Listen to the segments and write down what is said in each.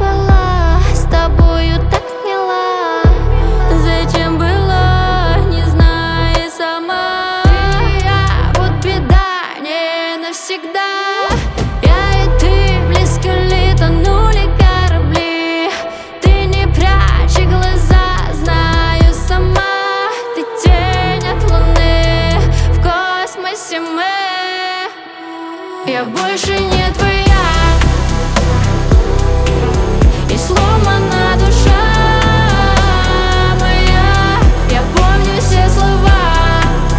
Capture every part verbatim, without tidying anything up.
была с тобою так мила. Зачем было, не знаю сама. Ты и я, вот беда, не навсегда. Я и ты близко ли, тонули корабли. Ты не прячь глаза, знаю сама. Ты тень от луны, в космосе мы. Я больше не твоя, и сломана душа моя. Я помню все слова,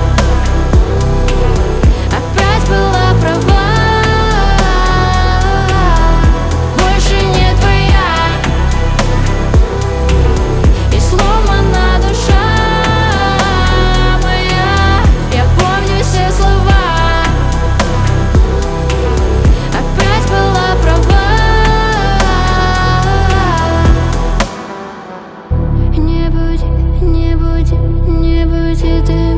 опять была права. Больше не твоя, и сломана душа моя. Я помню все слова, опять была права. Не будь, не будь, не будь ты